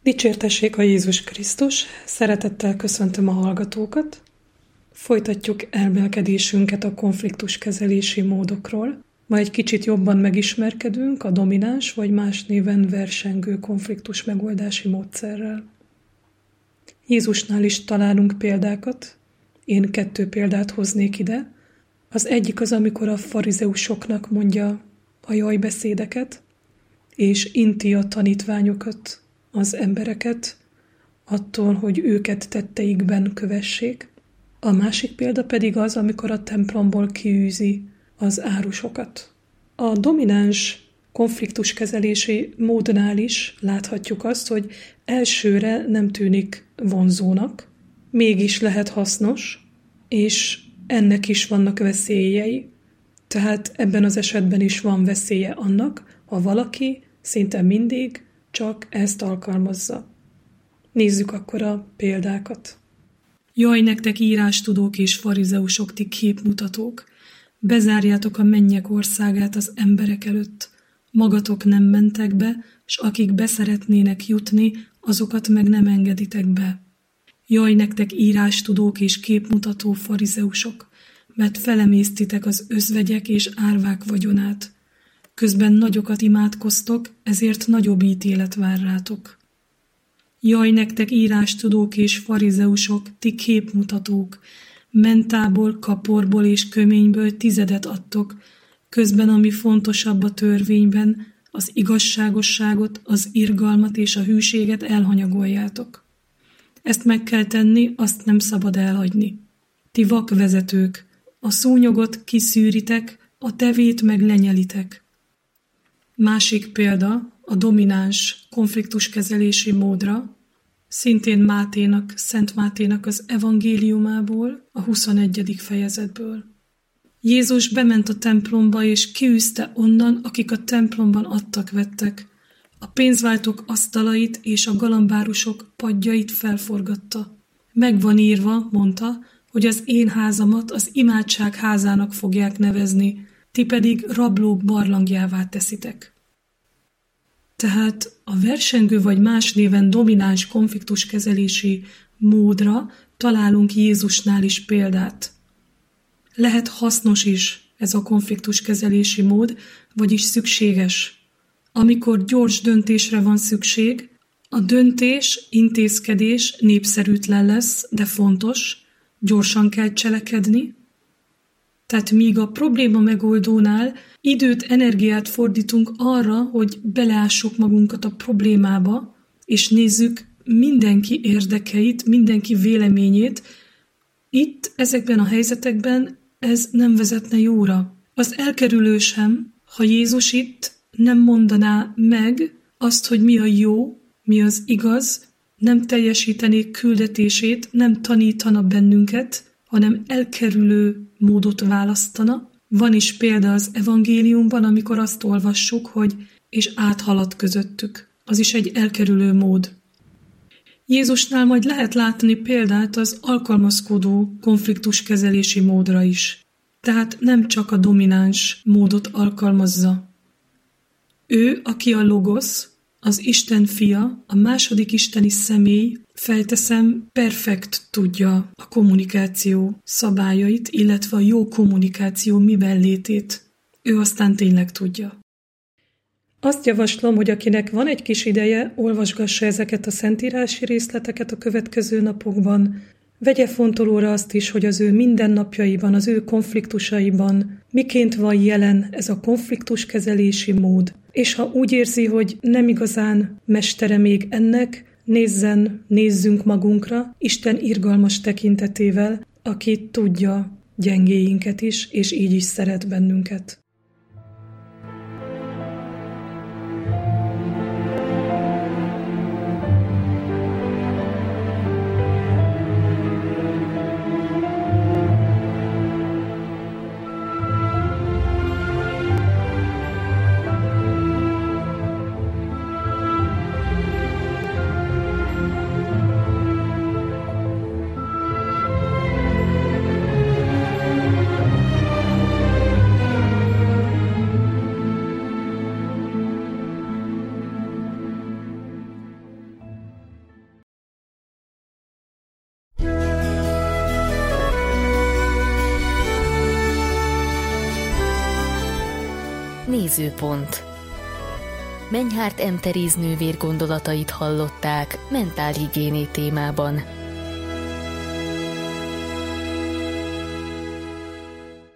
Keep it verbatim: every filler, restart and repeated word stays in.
Dicsértessék a Jézus Krisztus, szeretettel köszöntöm a hallgatókat. Folytatjuk elmélkedésünket a konfliktuskezelési módokról. Ma egy kicsit jobban megismerkedünk a domináns vagy más néven versengő konfliktus megoldási módszerrel. Jézusnál is találunk példákat. Én kettő példát hoznék ide. Az egyik az, amikor a farizeusoknak mondja a jajbeszédeket, és inti a tanítványokat, az embereket attól, hogy őket tetteikben kövessék. A másik példa pedig az, amikor a templomból kiűzi az árusokat. A domináns konfliktuskezelési módnál is láthatjuk azt, hogy elsőre nem tűnik vonzónak, mégis lehet hasznos, és ennek is vannak veszélyei. Tehát ebben az esetben is van veszélye annak, ha valaki szinte mindig csak ezt alkalmazza. Nézzük akkor a példákat. Jaj, nektek írástudók és farizeusok, ti képmutatók! Bezárjátok a mennyek országát az emberek előtt. Magatok nem mentek be, s akik beszeretnének jutni, azokat meg nem engeditek be. Jaj, nektek írástudók és képmutató farizeusok, mert felemésztitek az özvegyek és árvák vagyonát. Közben nagyokat imádkoztok, ezért nagyobb ítélet vár rátok. Jaj, nektek írástudók és farizeusok, ti képmutatók, mentából, kaporból és köményből tizedet adtok, közben ami fontosabb a törvényben, az igazságosságot, az irgalmat és a hűséget elhanyagoljátok. Ezt meg kell tenni, azt nem szabad elhagyni. Ti vakvezetők, a szúnyogot kiszűritek, a tevét meg lenyelitek. Másik példa a domináns konfliktuskezelési módra, szintén Máténak, Szent Máténak az evangéliumából, a huszonegyedik fejezetből. Jézus bement a templomba, és kiűzte onnan, akik a templomban adtak-vettek. A pénzváltók asztalait és a galambárusok padjait felforgatta. Megvan írva, mondta, hogy az én házamat az imádság házának fogják nevezni, ti pedig rablók barlangjává teszitek. Tehát a versengő vagy más néven domináns konfliktuskezelési módra találunk Jézusnál is példát. Lehet hasznos is ez a konfliktuskezelési mód, vagyis szükséges. Amikor gyors döntésre van szükség, a döntés, intézkedés népszerűtlen lesz, de fontos, gyorsan kell cselekedni. Tehát míg a probléma megoldónál időt, energiát fordítunk arra, hogy beleássuk magunkat a problémába, és nézzük mindenki érdekeit, mindenki véleményét, itt, ezekben a helyzetekben ez nem vezetne jóra. Az elkerülő sem, ha Jézus itt nem mondaná meg azt, hogy mi a jó, mi az igaz, nem teljesítené küldetését, nem tanítana bennünket, hanem elkerülő módot választana. Van is példa az evangéliumban, amikor azt olvassuk, hogy és áthalad közöttük. Az is egy elkerülő mód. Jézusnál majd lehet látni példát az alkalmazkodó konfliktuskezelési módra is. Tehát nem csak a domináns módot alkalmazza. Ő, aki a logosz, az Isten fia, a második isteni személy, felteszem, perfekt tudja a kommunikáció szabályait, illetve a jó kommunikáció miben létét. Ő aztán tényleg tudja. Azt javaslom, hogy akinek van egy kis ideje, olvasgassa ezeket a szentírási részleteket a következő napokban, vegye fontolóra azt is, hogy az ő mindennapjaiban, az ő konfliktusaiban miként van jelen ez a konfliktuskezelési mód. És ha úgy érzi, hogy nem igazán mestere még ennek, nézzen, nézzünk magunkra Isten irgalmas tekintetével, aki tudja gyengéinket is, és így is szeret bennünket. Nézőpont. Menyhárt M. Teréz nővér gondolatait hallották mentálhigiéné témában.